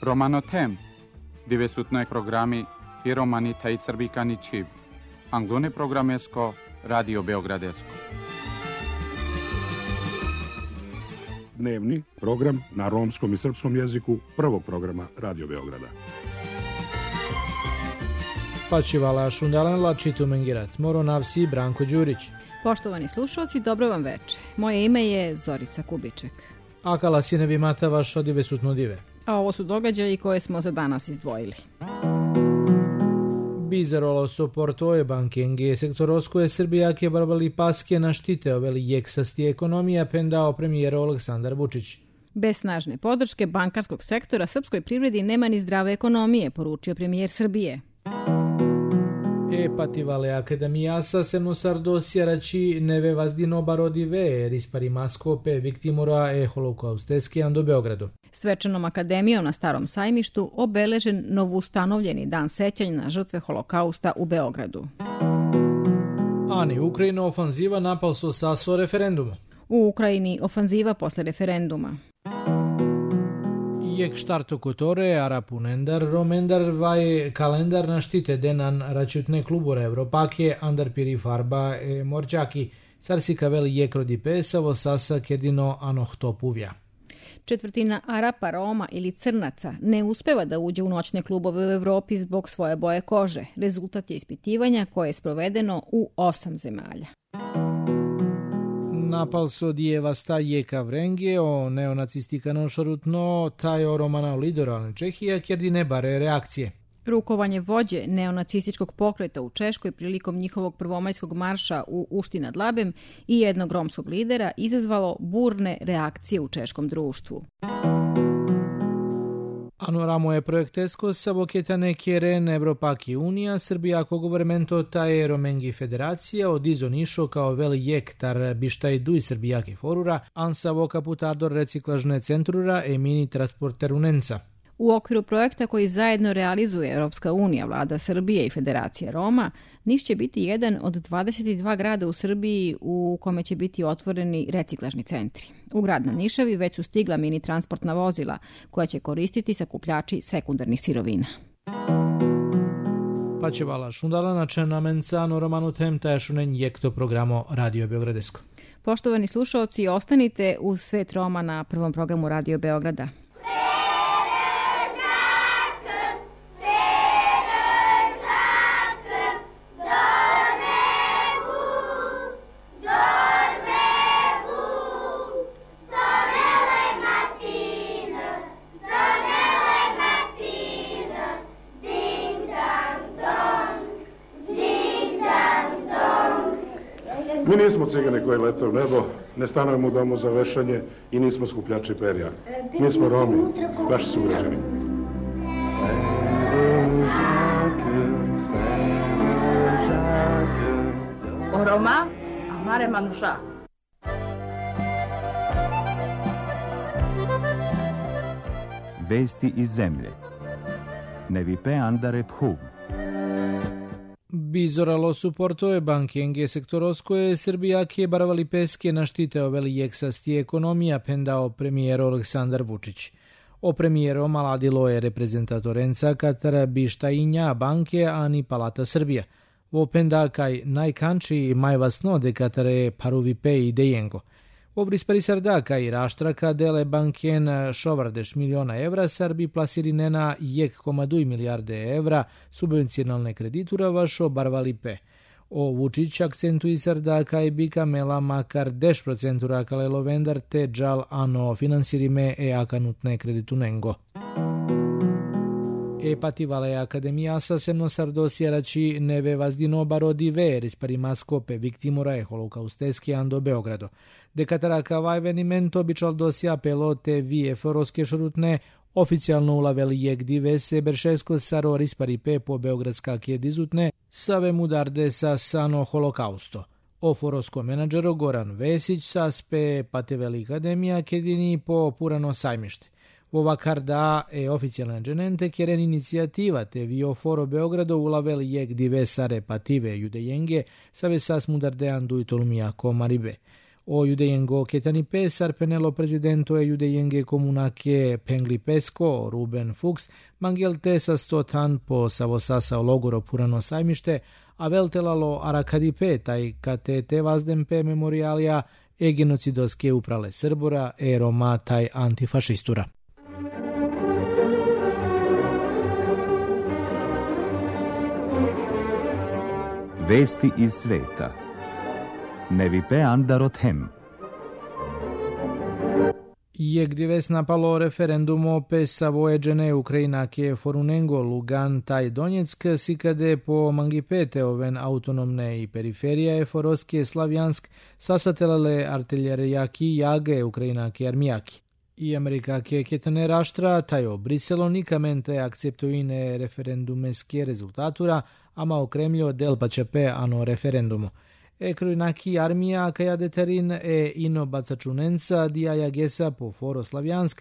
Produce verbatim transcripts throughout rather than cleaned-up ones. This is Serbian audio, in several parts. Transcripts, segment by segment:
Romanotem, divesutnoj programi i romani taj srbikani čib. Anglone programesko, Radio Beogradesko. Dnevni program na romskom i srpskom jeziku prvog programa Radio Beograda. Pačivala šundalanla čitu mengirat. Moro navsi Branko Đurić. Poštovani slušalci, dobro vam veče. Moje ime je Zorica Kubiček. Akala sinevi mata vaš odive sutno dive. A ovo su događaji koje smo za danas izdvojili. Bizarolo soportoje bankengi sektoroskoje Srbijake barbali paske na štite oveli jeksasti ekonomija pendao premijer Aleksandar Vučić. Bez snažne podrške bankarskog sektora srpskoj privredi nema ni zdrave ekonomije, poručio premijer Srbije. E pativale akademijasa se nosar dosjerači neve vazdino barodive rispari maskope viktimora e holokausteski do Beogradu. Svečanom akademijom na Starom sajmištu obeležen novustanovljeni dan sećanja na žrtve holokausta u Beogradu. Ani Ukrajina ofanziva napal su saso referendumu. U Ukrajini ofanziva posle referenduma. Jek štarto kotore, arapunendar, romendar vaj kalendar na štite denan račutne klubore Evropake, andar piri farba e morčaki, sarsi kaveli jek rodi pesavo sasa kedino anohtopuvja. Četvrtina Arapa, Roma ili Crnaca ne uspeva da uđe u noćne klubove u Evropi zbog svoje boje kože. Rezultat je ispitivanja koje je sprovedeno u osam zemalja. Napal so dijevasta jeka vrenge o neonacistikano šarutno taj o romana lideralne Čehija kjerdine bare reakcije. Rukovanje vođe neonacističkog pokreta u Češkoj prilikom njihovog prvomajskog marša u Ušti nad Labem i jednog romskog lidera izazvalo burne reakcije u češkom društvu. Anoramo je projektesko sa voketane kjeren Evropaki unija, Srbijako govormento taje Romengi federacija od izonišo kao veli jektar bištaj duj Srbijaki forura, ansa voka putardor reciklažne centrura e mini transporterunenca. U okviru projekta koji zajedno realizuje Europska unija, Vlada Srbije i Federacija Roma, Niš će biti jedan od dvadeset dva grada u Srbiji u kome će biti otvoreni reciklažni centri. U grad na Nišavi već su stigla mini transportna vozila koja će koristiti sakupljači sekundarnih sirovina. Pačevala šundala na čenamencano romanu tem taješunen jekto programo Radio Beogradesko. Poštovani slušalci, ostanite uz Svet Roma na prvom programu Radio Beograda. Mi nismo cigane koji lete u nebo, ne stanujemo u domu za vešanje i nismo skupljači perja. Mi smo Romi, vaši sugrađani. O Roma, amare manuša. Vesti iz zemlje. Nevipe andare phuv. Bizoralo su portoje bankenge sektoroskoje Srbijake baravali peske na štite oveli jeksasti ekonomija pendao premijer Aleksandar Vučić. O premijero maladilo je reprezentatorenca Katara Bištajinja banke ani Palata Srbija. O penda kaj najkanči majvasno de Katare paruvipe i dejengo. Ovri sparisarda kaj raštraka dele banken šovardeš miliona evra Sarbi plasirinena jek komaduj milijarde evra subvencionalne kreditura vašo barvali pe. O Vučić akcentui sarda kaj bika mela makar deš procentura kalelo vendar te džal ano finansirime e akanutne kreditunengo. E pativale akademijasa semno sardosjerači neve vazdino barodive rispari maskope viktimora e holokausteski ando Beogrado. De kataraka vajvenimento bičal dosja pelote vije foroske šrutne oficijalno ulaveli jek dive se beršesko saro rispari pe po beogradska kje dizutne save mudarde sa sano holokausto. O forosko menadžero Goran Vesić saspe pateveli akademija kedini po purano sajmište. Ovakar da e oficijalna dženente kjeren inicijativa te vio foro Beogrado ulaveli jek dive sare pative judejenge save sas mudardean duj tolumijako maribe. O Judejengo Ketani Pesar penelo prezidento e Judejenge komunake Pengli Pesko, Ruben Fuchs, mangelte sa stotan po savosasa logoro purano sajmište, a veltelalo Arakadipe, taj kate te vazdempe memorialija e genocidoske uprale Srbora e Roma taj antifašistura. Vesti iz sveta. Nevipe Andarot hem. Je gdje ves napalo referendumo pe savojeđene Ukrajinake Forunengo, Lugan, taj Donjeck, sikade po mangipete oven autonomne i periferija je Foroske Slavjansk sasatelale artiljerijaki jage Ukrajinake armijaki. I Amerikake ketane raštra, taj o Briselo nikamente akceptuine referendumeske rezultatura, ama o Kremljo del pačepe ano referendumo. E krojnaki armija kaja deterin e ino bacačunenca dijaja gesa po Foro Slavjansk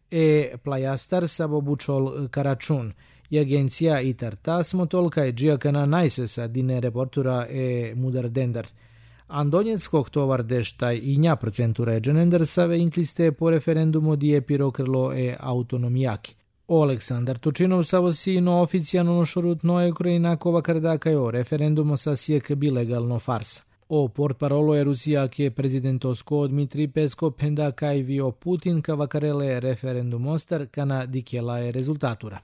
e plajastar sabobučol Karačun. I agencija itar tasmo tolka je džijakana najsesa dine reportura e mudar dendar. Andonjeckog tovar deštaj i nja procentura je dženendar save inkliste po referendumu dije pirokrlo e autonomijaki. Aleksandar Tučinov savosino oficijalno nošorutno je Ukrajinakova kardakajo referendumo sa sjek bilegalno farsa. O portparolo je Rusija ke prezidentosko Dmitri Peskov penda kaj vio Putin ka vakarele referendum ostar kana dikjela je rezultatura.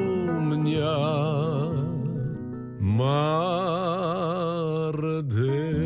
Marde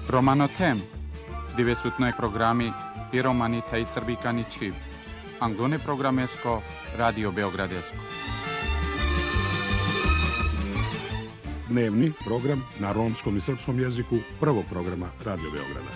Romano tem, divesutnoj programi i romani taj srbikani čiv. Angone programesko, Radio Beogradesko. Dnevni program na romskom i srpskom jeziku prvog programa Radio Beograda.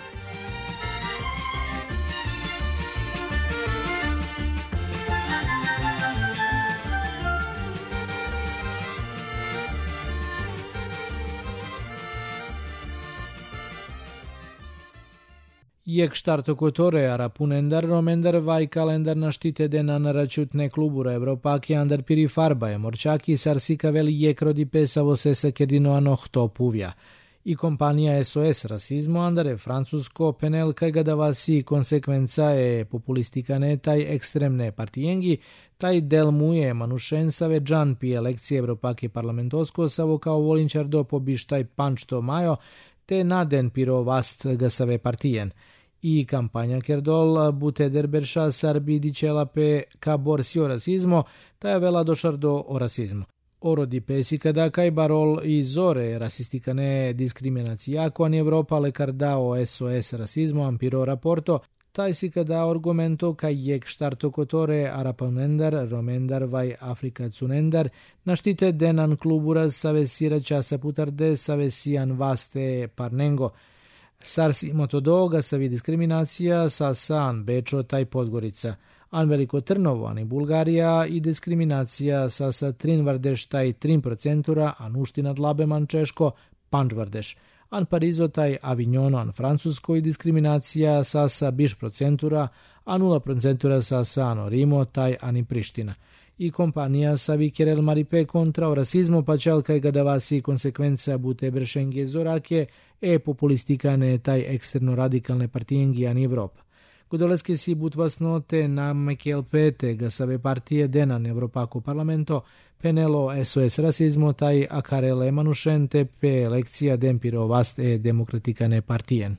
Jek štarto kotore arapunendar romendar vaj kalendar na štite dena na račutne klubura Evropaki andar piri farbaje morčaki sarsika veli jek rodi pesavo sesa kedino anohto puvja. I kompanija S O S rasizmo andare francusko penel kaj ga davasi konsekvenca e populistikane taj ekstremne partijengi, taj del muje manušensave džan pi elekcije Evropaki parlamentosko savo kao volinčar do pobištaj pančto majo, te naden piro vast gasave partijen. I kampanja kerdol bute derberša sarbi dičela pe ka borsi o rasizmo, taja vela došar do o rasizmo. Orodi pesi kada kaj barol i zore rasistikane diskriminacija, ako an Evropa lekar dao S O S rasizmo ampiro raporto, taj si kada argumento kaj jek štarto kotore araponendar, romendar vaj Afrika cunendar, naštite denan klubura savesira časa putarde savesijan vaste parnengo. Sarsi motodoga savi diskriminacija sa san Bečo taj Podgorica, an Veliko Trnovo, an i Bulgarija i diskriminacija sa sa Trinvardeš taj tri procentura, an Uština Dlabeman Češko, Pančvardeš, an Parizo taj Avignono, an Francusko i diskriminacija sa sa Biš procentura, a nula procentura sa sa ano Rimo, taj ani Priština. I kompanija savi Kerel Maripe kontra o rasizmu pa čelkaj ga davasi konsekvenca bute bršenge zorake e populistikane taj eksterno radikalne partijengi an Evropa. Godoleske si but vasnote na mekel pete ga save partije denan Evropako parlamento penelo S O S rasizmo taj akarele manušente pe elekcija dempiro vast e demokratikane partijen.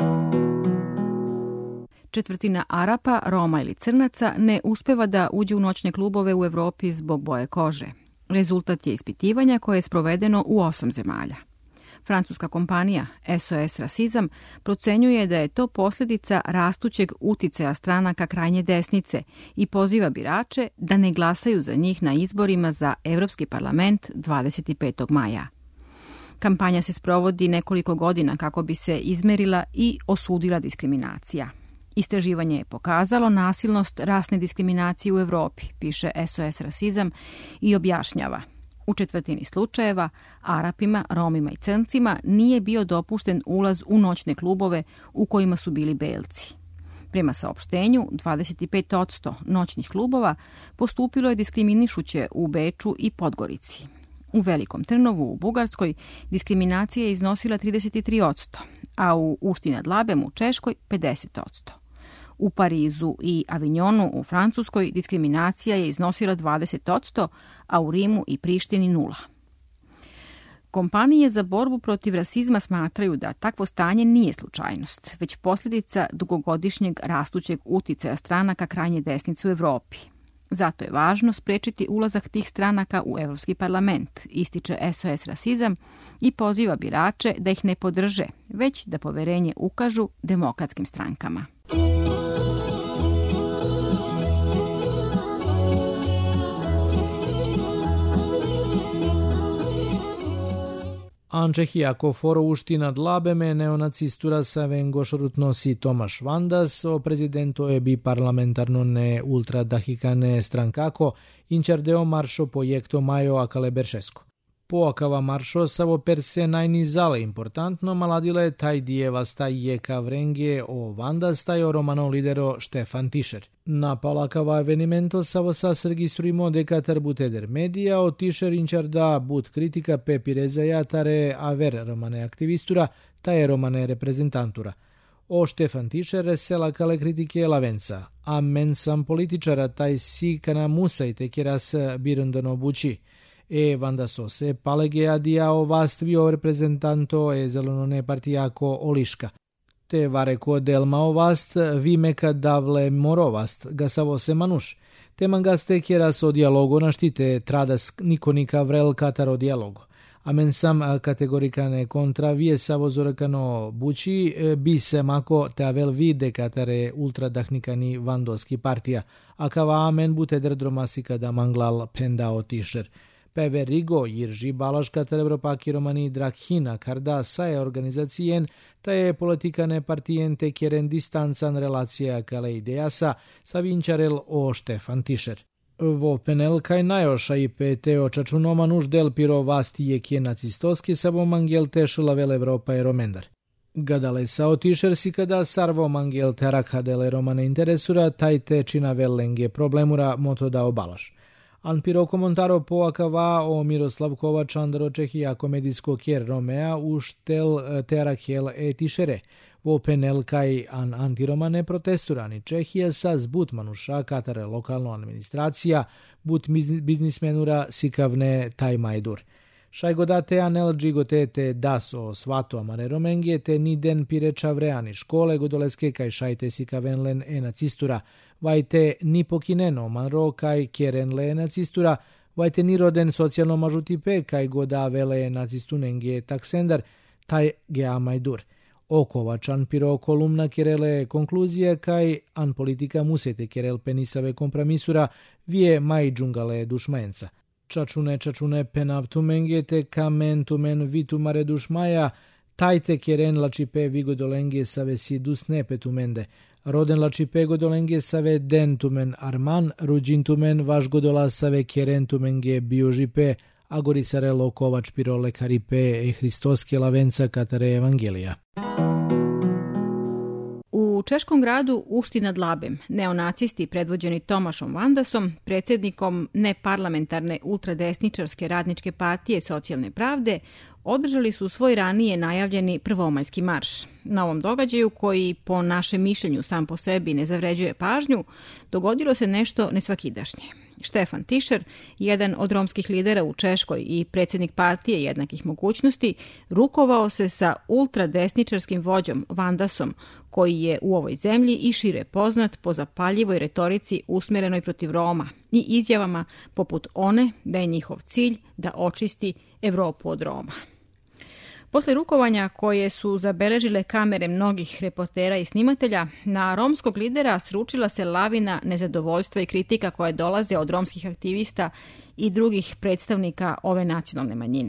Četvrtina Arapa, Roma ili Crnaca ne uspeva da uđe u noćne klubove u Evropi zbog boje kože. Rezultat je ispitivanja koje je sprovedeno u osam zemalja. Francuska kompanija S O S rasizam procenjuje da je to posljedica rastućeg uticaja stranaka krajnje desnice i poziva birače da ne glasaju za njih na izborima za Evropski parlament dvadeset petog maja. Kampanja se sprovodi nekoliko godina kako bi se izmerila i osudila diskriminacija. Istraživanje je pokazalo nasilnost rasne diskriminacije u Evropi, piše S O S rasizam i objašnjava. U četvrtini slučajeva Arapima, Romima i Crncima nije bio dopušten ulaz u noćne klubove u kojima su bili belci. Prema saopštenju, dvadeset pet posto noćnih klubova postupilo je diskriminišuće u Beču i Podgorici. U Velikom Trnovu u Bugarskoj diskriminacija je iznosila trideset tri posto, a u Usti nad Labem u Češkoj pedeset posto. U Parizu i Avignonu u Francuskoj diskriminacija je iznosila dvadeset posto, a u Rimu i Prištini nula. Kompanije za borbu protiv rasizma smatraju da takvo stanje nije slučajnost, već posljedica dugogodišnjeg rastućeg uticaja stranaka krajnje desnice u Evropi. Zato je važno sprečiti ulazak tih stranaka u Evropski parlament, ističe S O S rasizam i poziva birače da ih ne podrže, već da poverenje ukažu demokratskim strankama. Ančehijako foro Uština Dlabeme neonacistura sa vengošrut nosi Tomaš Vandas o prezidentu je bi parlamentarno ne ultradahikane strankako inčardeo maršo projekto Majo Akale Beršesko. Po akava maršo savo per se najnizale importantno maladile taj dijeva staj jeka vrenge o Vandas taj o romano lidero Štefan Tišer. Na palakava evenimento savo sas registrujemo deka tarbuteder medija o Tišer inčarda but kritika pe pirezaja tare aver romane aktivistura taj romane reprezentantura. O Štefan Tišer sela kale kritike lavenca, a men sam političara taj si kana musajte keras birundano buči. E Vandaso se palegea dia o vastvio reprezentanto e zelonone partijako Oliška. Te vareko delma o vast vimeka davle morovast gasavo se manuš. Te mangaste keras o dijalogo naštite tradas nikonika vrel kataro dijalogo. Amensam categoricane contra vie savozoracano buci bise mako te avel vide catare ultradahnicani vandoski partia, akava amen bute derdromasica da manglal pendao tisher. Pe Rigo, Jirži Balaš catare Evropaki Romani Drakhina carda sae organizacien ta je politikane partiente kjeren distancan relacija kale ideasa sa vinčarel o Štefan Tischer. Vo penel kaj najoša i peteo čačunoma nuž del piro vasti je kje nacistoski sabo mangel tešila vel Evropa e romendar. Gadale sao Tischer si kada sarvo mangel terakha dele romane interesura tajte čina vellenge problemura moto da obalaš. An piro komentaro po akava o Miroslav Kovač andro Čehija komedijsko kjer Romea u štel terakhel e Tišere. Vo penel kaj an antiromane protesturani Čehija sa zbut manuša katare lokalno administracija, but biznismenura sikavne taj majdur. Šajgodate anel džigotete das o svato amare romengije te niden pireća vreani škole godoleske kaj šajte sikavenlen e nacistura, vajte ni pokineno manro kaj kjerenle e nacistura, vajte ni roden socijalno mažutipe kaj goda vele nacistunenge taksendar, taj gea majdur. Okovačan piro kolumna kirele konkluzije kaj an politika musete kirel penisave kompromisura vie mai džungale dušmenca. Čačune čačune penavtu mengete kamentumen vitu mare dušmaja, tajte kjeren lačipe vigodolenge save si dusne petumende. Roden lačipe godolenge save dentumen arman, ruđintumen vaš godola save kjerentumenge biožipe, agorisarelo kovač piro lekaripe e hristoske lavenca katare evangelija. U češkom gradu Ušti nad Labem neonacisti predvođeni Tomašom Vandasom, predsjednikom neparlamentarne ultradesničarske radničke partije socijalne pravde, održali su svoj ranije najavljeni prvomajski marš. Na ovom događaju, koji po našem mišljenju sam po sebi ne zavređuje pažnju, dogodilo se nešto nesvakidašnje. Štefan Tischer, jedan od romskih lidera u Češkoj i predsjednik partije jednakih mogućnosti, rukovao se sa ultradesničarskim vođom Vandasom, koji je u ovoj zemlji i šire poznat po zapaljivoj retorici usmjerenoj protiv Roma i izjavama poput one da je njihov cilj da očisti Evropu od Roma. Posle rukovanja koje su zabeležile kamere mnogih reportera i snimatelja, na romskog lidera sručila se lavina nezadovoljstva i kritika koje dolaze od romskih aktivista i drugih predstavnika ove nacionalne manjine.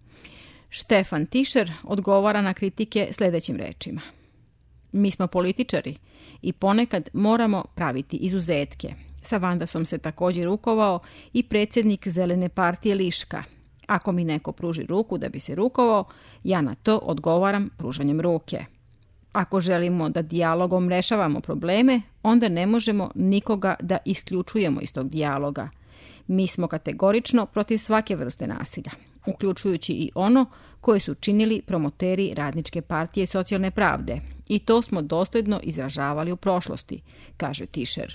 Štefan Tischer odgovara na kritike sljedećim rečima. Mi smo političari i ponekad moramo praviti izuzetke. Sa Vandasom se također rukovao i predsjednik Zelene partije Liška. Ako mi neko pruži ruku da bi se rukovao, ja na to odgovaram pružanjem ruke. Ako želimo da dijalogom rešavamo probleme, onda ne možemo nikoga da isključujemo iz tog dijaloga. Mi smo kategorično protiv svake vrste nasilja, uključujući i ono koje su činili promoteri Radničke partije socijalne pravde. I to smo dosljedno izražavali u prošlosti, kaže Tischer.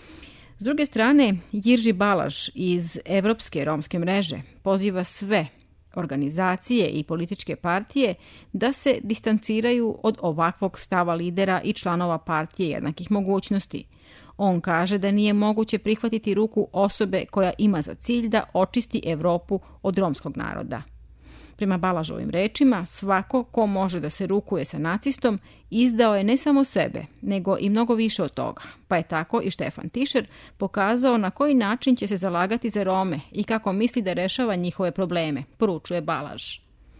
S druge strane, Jirži Balaš iz Evropske romske mreže poziva sve organizacije i političke partije da se distanciraju od ovakvog stava lidera i članova partije jednakih mogućnosti. On kaže da nije moguće prihvatiti ruku osobe koja ima za cilj da očisti Evropu od romskog naroda. Prema Balažovim rečima, svako ko može da se rukuje sa nacistom izdao je ne samo sebe, nego i mnogo više od toga. Pa je tako i Štefan Tischer pokazao na koji način će se zalagati za Rome i kako misli da rešava njihove probleme, poručuje Balaž.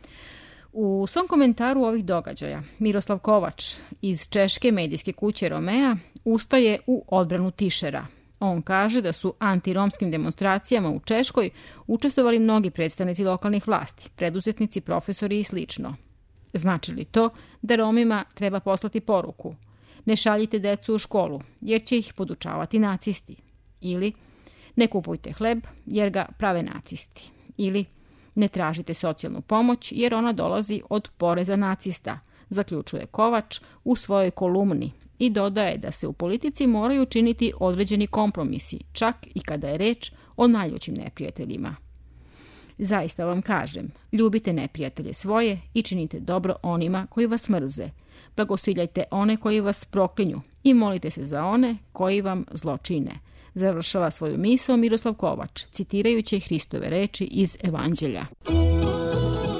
U svom komentaru ovih događaja, Miroslav Kovač iz češke medijske kuće Romea ustaje u odbranu Tischera. On kaže da su antiromskim demonstracijama u Češkoj učestvovali mnogi predstavnici lokalnih vlasti, preduzetnici, profesori i slično. Znači li to da Romima treba poslati poruku? Ne šaljite decu u školu, jer će ih podučavati nacisti. Ili ne kupujte hleb, jer ga prave nacisti. Ili ne tražite socijalnu pomoć, jer ona dolazi od poreza nacista, zaključuje Kovač u svojoj kolumni. I dodaje da se u politici moraju činiti određeni kompromisi, čak i kada je reč o najljućim neprijateljima. Zaista vam kažem, ljubite neprijatelje svoje i činite dobro onima koji vas mrze. Blagosiljajte one koji vas proklinju i molite se za one koji vam zlo čine. Završava svoju misao Miroslav Kovač, citirajući Hristove reči iz Evanđelja.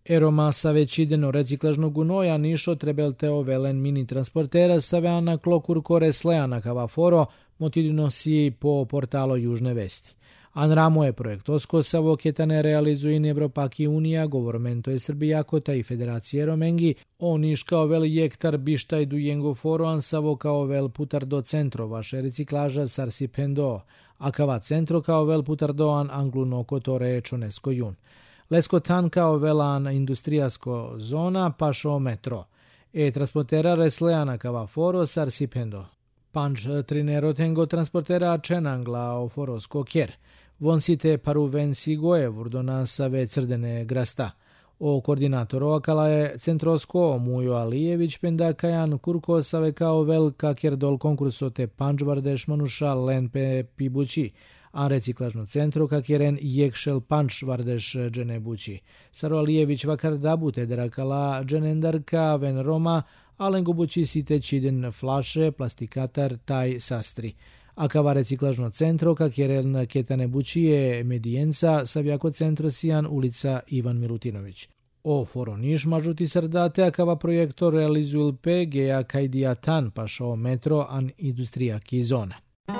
Eroma sa već ideno reciklažnog gunoja Nišo trebelteo velen mini transportera sa veana klokur kore sleana kavaforo motidino si po portalo Južne vesti. Anramo je projekt osko sa voketane realizuje in Evropaki unija, govormento je Srbijakota i Federacije Romengi, o Niš kao vel jektar bištaj du jengo foroan savo kao vel putar do centro vaše reciklaža sarsi pendo, a kava centro kao vel putar doan angluno kotore čonesko jun. Lesko tan kao velan industrijasko zona pašo metro. E transportera resleana kava foro sarsi pendo. Panč trinero tengo transportera čenangla o forosko kjer. Vonsite paru vensi goje vurdona save crdene grasta. O koordinatoro akala je centrosko Mujo Alijević penda kajan kurko save kao velika kjerdol konkurso te pančvardeš manuša lenpe pibući, a reciklažno centro kakjeren jekšel panč vardeš džene bući. Saro Alijević vakar dabute derakala dženendarka ven Roma, alengo bući site čiden flaše, plastikatar taj sastri. Akava reciklažno centro kakjeren ketane bućije medijenca savjako centro sijan ulica Ivan Milutinović. O foro Niš mažuti srdate akava projektor realizuju pe geja kajdija tan pašao metro an industrijaki zona.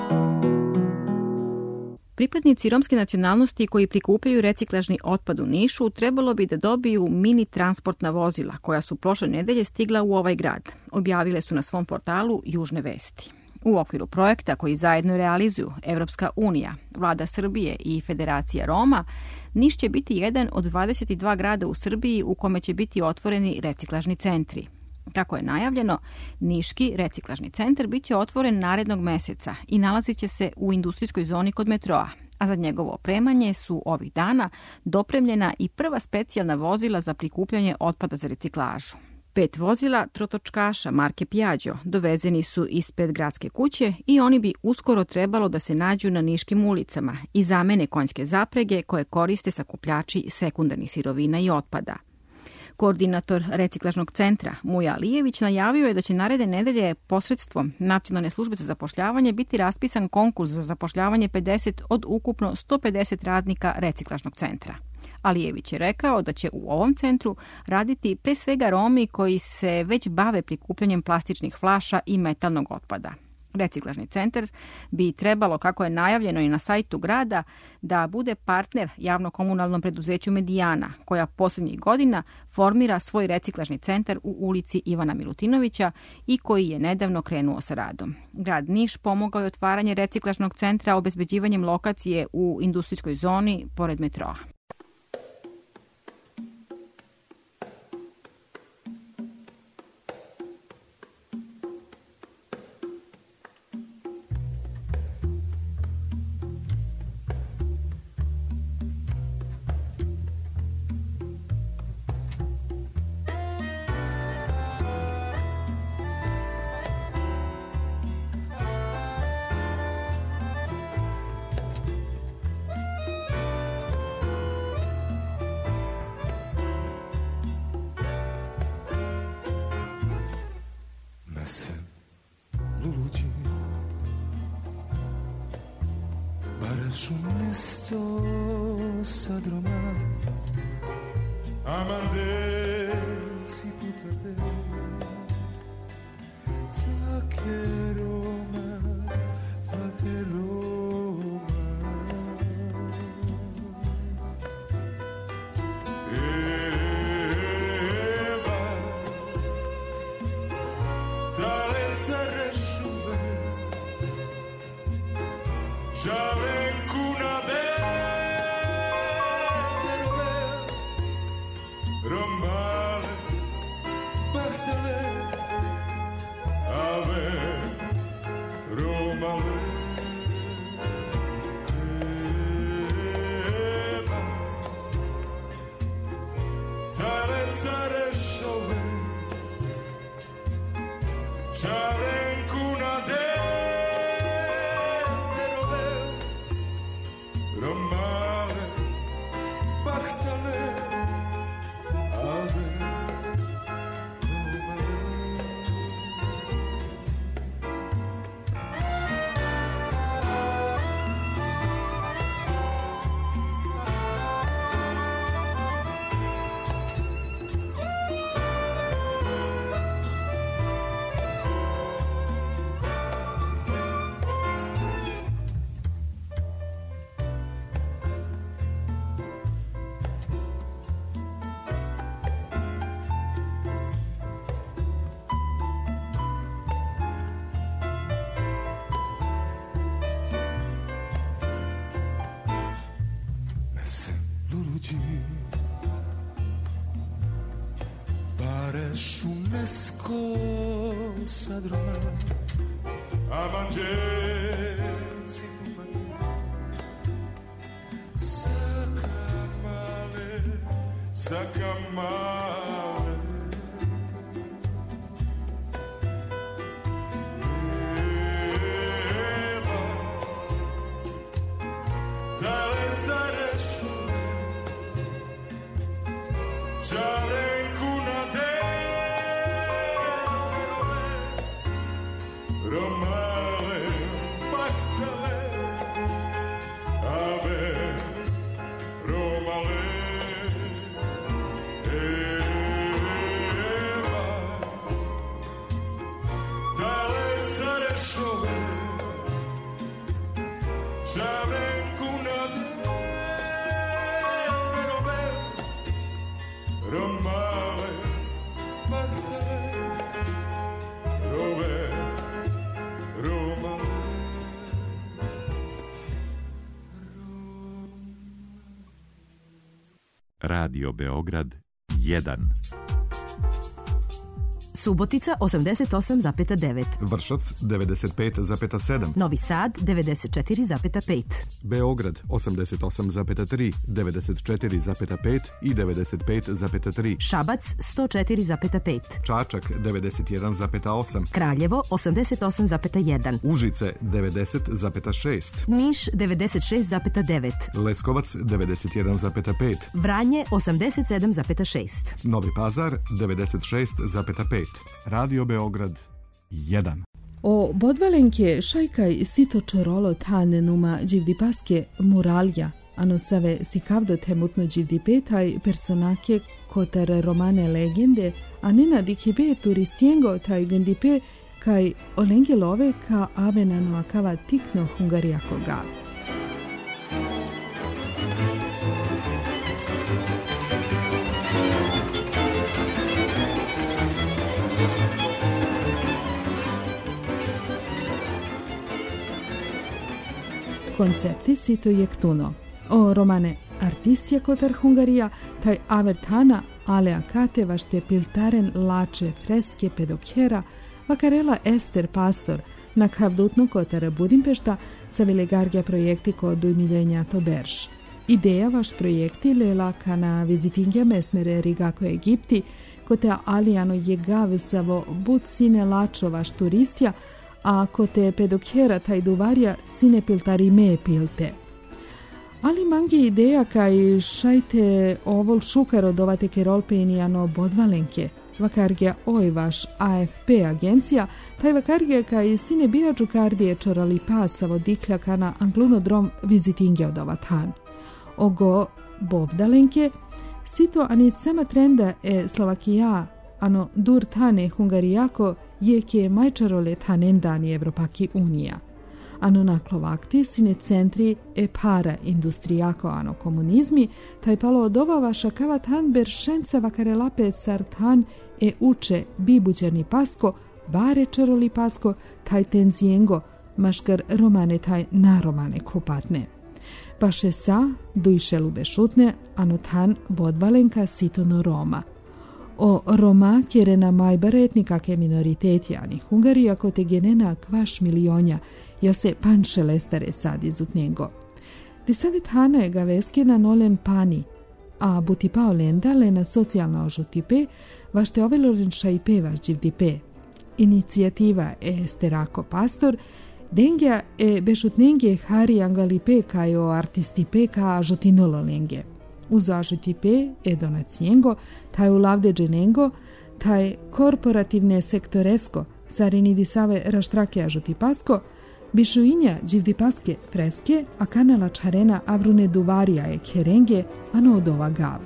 Pripadnici romske nacionalnosti koji prikupljaju reciklažni otpad u Nišu trebalo bi da dobiju mini transportna vozila koja su prošle nedelje stigla u ovaj grad. Objavile su na svom portalu Južne vesti. U okviru projekta koji zajedno realizuju Evropska unija, Vlada Srbije i Federacija Roma, Niš će biti jedan od dvadeset dva grada u Srbiji u kome će biti otvoreni reciklažni centri. Kako je najavljeno, Niški reciklažni centar biće otvoren narednog meseca i nalazit će se u industrijskoj zoni kod metroa, a za njegovo opremanje su ovih dana dopremljena i prva specijalna vozila za prikupljanje otpada za reciklažu. Pet vozila trotočkaša marke Piaggio dovezeni su ispred gradske kuće i oni bi uskoro trebalo da se nađu na niškim ulicama i zamene konjske zaprege koje koriste sakupljači sekundarnih sirovina i otpada. Koordinator reciklažnog centra Muja Alijević najavio je da će naredne nedelje posredstvom Nacionalne službe za zapošljavanje biti raspisan konkurs za zapošljavanje pedeset od ukupno sto pedeset radnika reciklažnog centra. Alijević je rekao da će u ovom centru raditi pre svega Romi koji se već bave prikupljanjem plastičnih flaša i metalnog otpada. Reciklažni centar bi trebalo, kako je najavljeno i na sajtu grada, da bude partner javno-komunalnom preduzeću Medijana, koja posljednjih godina formira svoj reciklažni centar u ulici Ivana Milutinovića i koji je nedavno krenuo sa radom. Grad Niš pomogao je otvaranje reciklažnog centra obezbeđivanjem lokacije u industrijskoj zoni pored metroa. sciunesco sadroma a mangersi tu sakamale sakamale eva talenza rešu Čarenkuna derove, romale, bahtale, ave, romale, eva, talenca rešove, čarenkuna derove, romale, bahtale, rove, romale. Radio Beograd jedan. Subotica osamdeset osam zarez devet. Vršac devedeset pet zarez sedam. Novi Sad devedeset četiri zarez pet. Beograd osamdeset osam zarez tri, devedeset četiri zarez pet i devedeset pet zarez tri. Šabac sto četiri zarez pet. Čačak devedeset jedan zarez osam. Kraljevo osamdeset osam zarez jedan. Užice devedeset zarez šest. Niš devedeset šest zarez devet. Leskovac devedeset jedan zarez pet. Vranje osamdeset sedam zarez šest. Novi Pazar devedeset šest zarez pet. Radio Beograd jedan. O Bodvalenke šajkaj sito čorolo tane numa dživdipaske muralja, ano save sikavdo temutno dživdipetaj personake kotar romane legende, a nena dikibe turistiengo taj gendipe kaj olenge love ka avenano akava tikno hungarijakoga. Koncepti sito jektuno. O romane artistija kotar Hungarija, taj avertana alea kate vašte piltaren lače freske pedokjera, vakarela Ester Pastor, na kavdutno kotar Budimpešta, sa velegargja projekti kod ujmiljenja to berš. Ideja vaš projekti lela kana vizitingja mesmere rigako Egipti, kote alijano jegavesavo bud sine lačo vaš turistja, a kote pedokjera taj duvarja sine piltari me pilte. Ali mangi ideja kaj šajte ovol šukaro dovate kerolpenijano Bodvalenke, vakargja oj vaš A F P agencija, taj vakargja kaj sine bijaču kardije čorali pasavo diklja kana anglunodrom vizitingja odavatan. Ogo Bovdalenke, sito ani sama trenda e Slovakija, ano dur tane Hungarijako, je ke majčarole tanendani Evropaki unija. Ano naklovakti sine centri e para industrijako ano komunizmi, taj palo odovava šakava tan beršenca vakarelape sartan e uče bibuđani pasko, bare čaroli pasko, taj tenzijengo, maškar romane taj naromane kupatne. Paše sa, dujše lube šutne, ano tan Bodvalenka sitono Roma. O Roma kjerena majbare etnikake minoriteti ani Hungarija kote genena kvaš milionja, ja se panše lestare sad izutnjego. Disavet hana je gaveskina nolen pani, a butipao lenda lena socijalna ožutipe, vašte ovelorin šajpe vaš dživdipe. Inicijativa e Esterako Pastor, dengja e bešutnenge hari angalipe kajo artistipe ka žutinolo lenge. Uz ažutipe e donacijengo, taj ulavde dženengo, taj korporativne sektoresko, sarini disave raštrake ažutipasko, bišuinja dživdipaske freske, a kanala čarena avrune duvarija e kerenge, ano odova gav.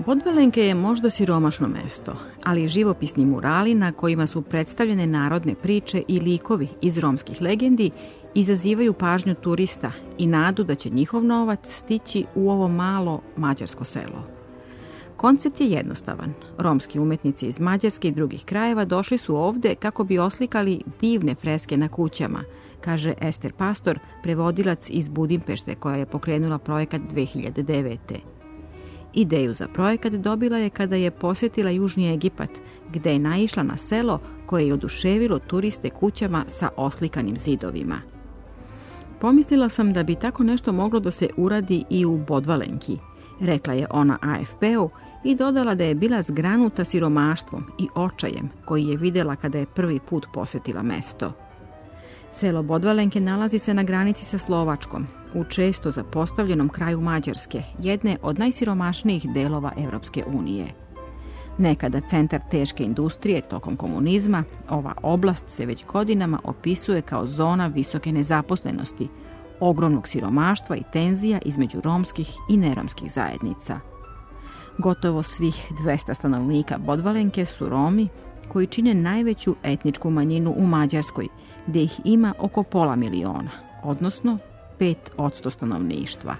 Podvalenke je možda siromašno mesto, ali živopisni murali na kojima su predstavljene narodne priče i likovi iz romskih legendi izazivaju pažnju turista i nadu da će njihov novac stići u ovo malo mađarsko selo. Koncept je jednostavan. Romski umetnici iz Mađarske i drugih krajeva došli su ovde kako bi oslikali divne freske na kućama, kaže Ester Pastor, prevodilac iz Budimpešte koja je pokrenula projekat dve hiljade devete. Ideju za projekat dobila je kada je posjetila Južni Egipat, gde je naišla na selo koje je oduševilo turiste kućama sa oslikanim zidovima. Pomislila sam da bi tako nešto moglo da se uradi i u Podvalenki, rekla je ona A F P-u i dodala da je bila zgranuta siromaštvom i očajem koji je vidjela kada je prvi put posjetila mesto. Selo Podvalenke nalazi se na granici sa Slovačkom, u često zapostavljenom kraju Mađarske, jedne od najsiromašnijih delova Evropske unije. Nekada centar teške industrije tokom komunizma, ova oblast se već godinama opisuje kao zona visoke nezaposlenosti, ogromnog siromaštva i tenzija između romskih i neromskih zajednica. Gotovo svih dvesta stanovnika Podvalenke su Romi, koji čine najveću etničku manjinu u Mađarskoj, gdje ih ima oko pola miliona, odnosno pet posto stanovništva.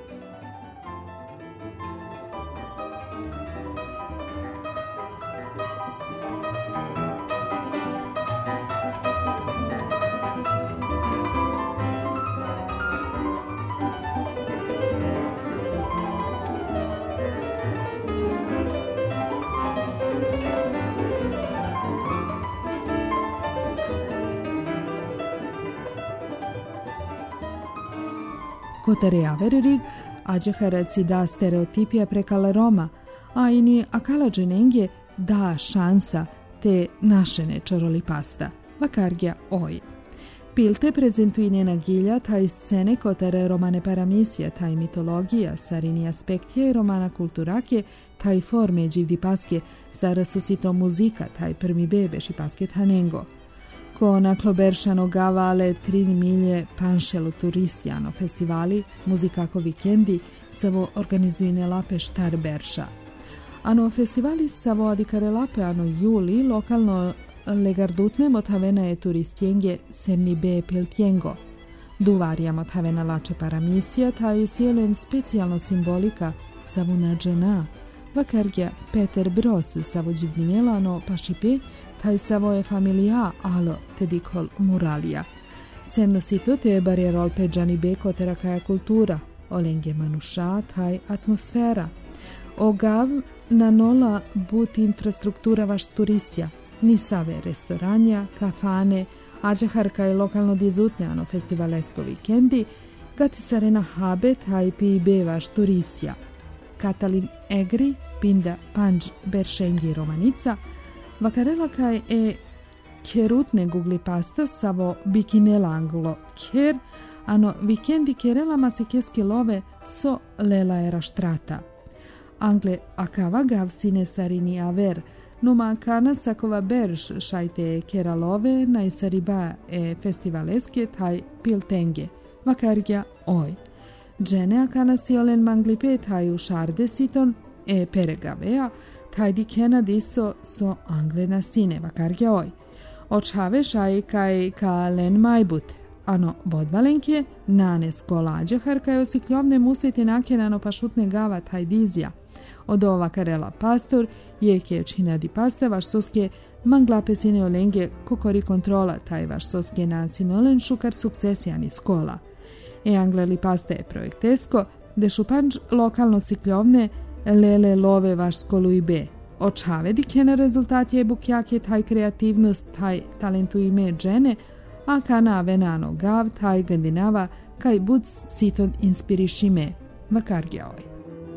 Kotare avererig, ađehara ci da stereotipija prekala Roma, a ini akala dženenge da šansa te našene čorolipasta. Vakargja oj. Pilte prezentuje njena gilja taj scene kotare romane paramisija, taj mitologija, sarini aspektje romana kulturake, taj forme dživdi paske, sara susito muzika, taj prmi bebeš i pasket hanengo. Ko naklo beršano gavale tri milje panšelo turistijano festivali, muzikako vikendi, savo organizujne lape štar berša. Ano festivali savo adikare lape ano juli lokalno legardutne motavena je turistjenge semni be piltjengo. Duvarija motavena lače paramisija, ta je sjelen specijalno simbolika savo nađena. Vakargja Peter Bros savo dživdinjelano pašipe, taj savo je familia alo tedikol muralija. Semno sito te barjerol peđani beko terakaja kultura, olenge manuša taj atmosfera. Ogav na nola but infrastruktura vaš turistja, ni save restoranja, kafane, ađaharka je lokalno dizutne ano festivalesko vikendi, gati sarena habe taj pi be vaš turistja. Katalin Egri, pinda panđ beršengi romanica, vakarela kaj e kerutne gugli pasta savo bikinela anglo ker, ano vikendi kerela masikeski love so lela era štrata. Angle akava gavsine sarini aver, numa kana sakova berš šajte keralove najsariba e festivaleske taj piltenge, vakargja oj. Džene akana siolen manglipe taju šarde siton e peregavea, taj di kena diso so angle na sine, vakargja oj. Očave šaj kaj ka len majbut, ano Podvalenke, nanes kolađa harkaj osikljovne musete nakenano pašutne gava taj dizja. Od ova karela pastor, jeke čina di paste vaš soske manglape sine olenge kokori kontrola taj vaš soske na sinolen šukar sukcesijani skola. E angleli paste je projektesko, de šupanč lokalno sikljovne lele love vaš skolu i be. Očave di kena rezultat je bukjake taj kreativnost, taj talentu ime džene, a kana venano gav taj gandinava kaj buc siton inspirišime, vakargja oj.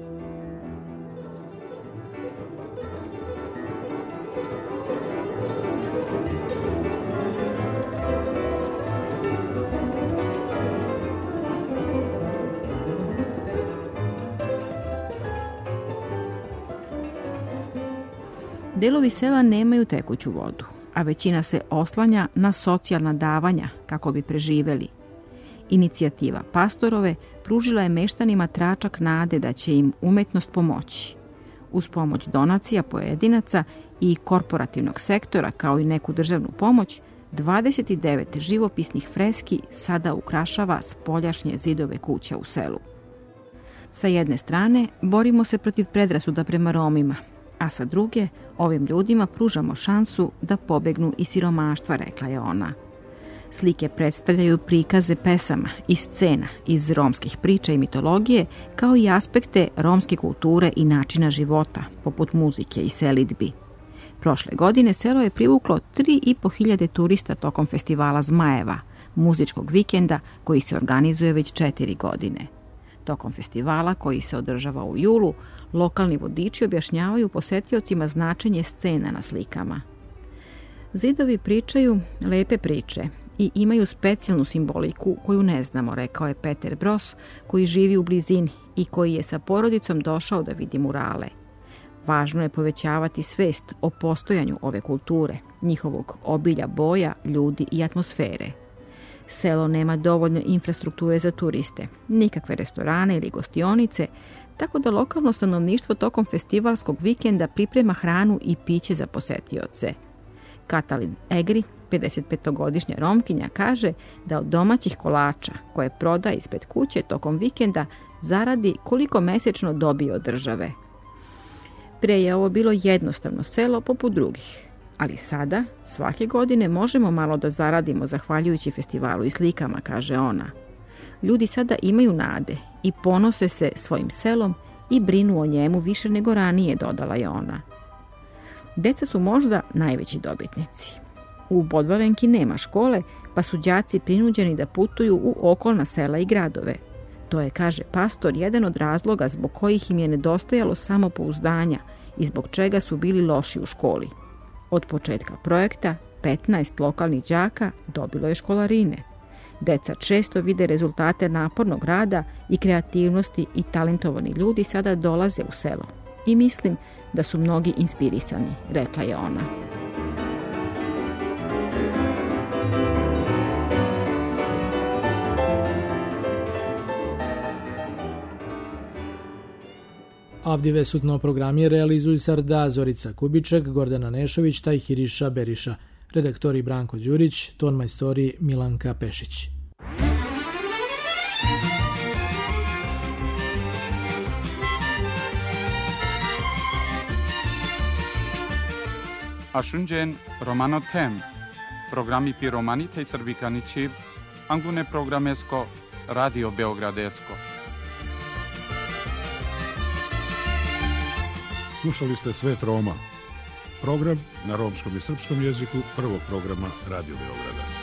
Delovi sela nemaju tekuću vodu, a većina se oslanja na socijalna davanja kako bi preživeli. Inicijativa Pastorove pružila je meštanima tračak nade da će im umetnost pomoći. uz pomoć donacija pojedinaca i korporativnog sektora kao i neku državnu pomoć, dvadeset devet živopisnih freski sada ukrašava spoljašnje zidove kuća u selu. Sa jedne strane, borimo se protiv predrasuda prema Romima, a sa druge, ovim ljudima pružamo šansu da pobegnu iz siromaštva, rekla je ona. Slike predstavljaju prikaze pesama i scena iz romskih priča i mitologije, kao i aspekte romske kulture i načina života, poput muzike i selidbi. Prošle godine selo je privuklo tri i po hiljade turista tokom festivala Zmajeva, muzičkog vikenda koji se organizuje već četiri godine. Tokom festivala, koji se održava u julu, lokalni vodiči objašnjavaju posetiocima značenje scena na slikama. Zidovi pričaju lepe priče i imaju specijalnu simboliku koju ne znamo, rekao je Peter Bros, koji živi u blizini i koji je sa porodicom došao da vidi murale. Važno je povećavati svest o postojanju ove kulture, njihovog obilja boja, ljudi i atmosfere. Selo nema dovoljno infrastrukture za turiste, nikakve restorane ili gostionice, tako da lokalno stanovništvo tokom festivalskog vikenda priprema hranu i piće za posetioce. Katalin Egri, pedesetpetogodišnja Romkinja, kaže da od domaćih kolača koje proda ispred kuće tokom vikenda zaradi koliko mesečno dobije od države. Pre je ovo bilo jednostavno selo poput drugih, ali sada svake godine možemo malo da zaradimo zahvaljujući festivalu i slikama, kaže ona. Ljudi sada imaju nade i ponose se svojim selom i brinu o njemu više nego ranije, dodala je ona. Deca su možda najveći dobitnici. U Podvalenki nema škole, pa su đaci prinuđeni da putuju u okolna sela i gradove. To je, kaže pastor, jedan od razloga zbog kojih im je nedostajalo samopouzdanja i zbog čega su bili loši u školi. Od početka projekta petnaest lokalnih đaka dobilo je školarine. Deca često vide rezultate napornog rada i kreativnosti i talentovani ljudi sada dolaze u selo. I mislim da su mnogi inspirisani, rekla je ona. Avdive sutno programje realizuju Sarda, Zorica Kubiček, Gordana Nešović, taj Hiriša Beriša. Redaktori Branko Đurić, ton majstori Milanka Pešić. Ashunjen Romano Tem, programi pi Romani tej Srbikani Čib, Angune programesko, Radio Beogradesko. Slušali ste Svet Roma, program na romskom i srpskom jeziku prvog programa Radio Beograda.